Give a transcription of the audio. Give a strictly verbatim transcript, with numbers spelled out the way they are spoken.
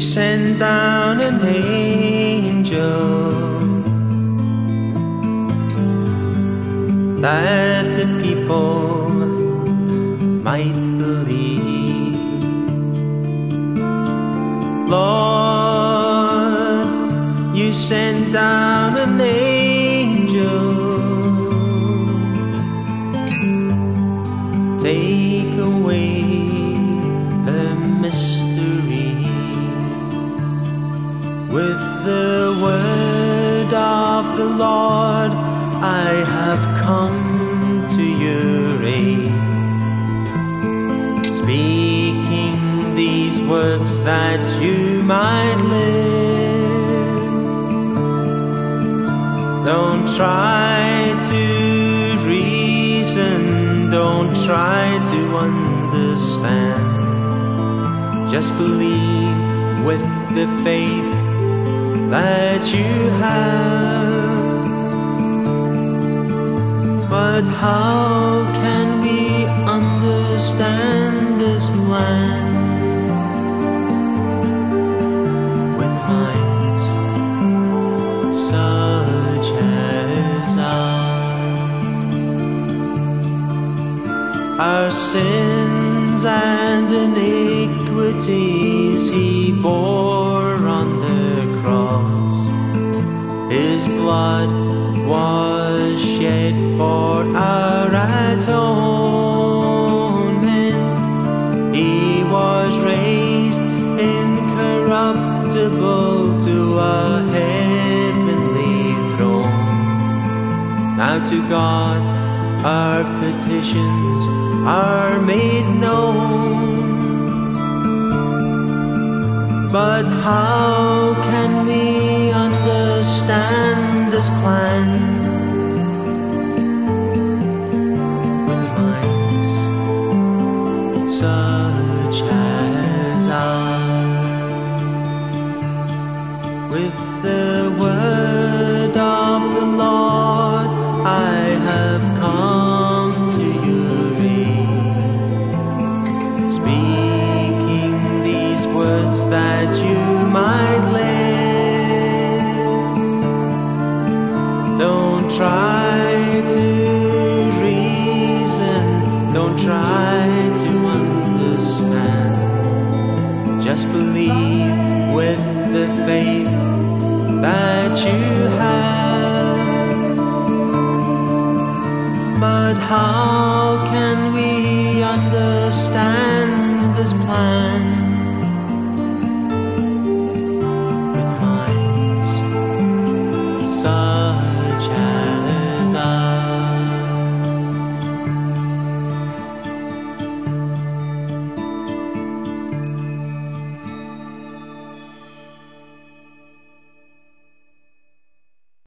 send down an angel that the people might believe. Lord, you send down an angel, take away the mystery. With the word of the Lord, I have come to your aid, speaking these words that you might live. Don't try to reason, don't try to understand. Just believe with the faith that you have. But how can we understand this plan with minds such as ours? Our sins and iniquities he bore on the cross. His blood was shed for our atonement. He was raised incorruptible to a heavenly throne. Now to God our petitions are made known. But how can we understand this plan with minds such as ours? With the word of the Lord, I have come to your aid, speaking these words that you might live. Don't try to reason, don't try to understand. Just believe with the faith that you have. But how can we understand this plan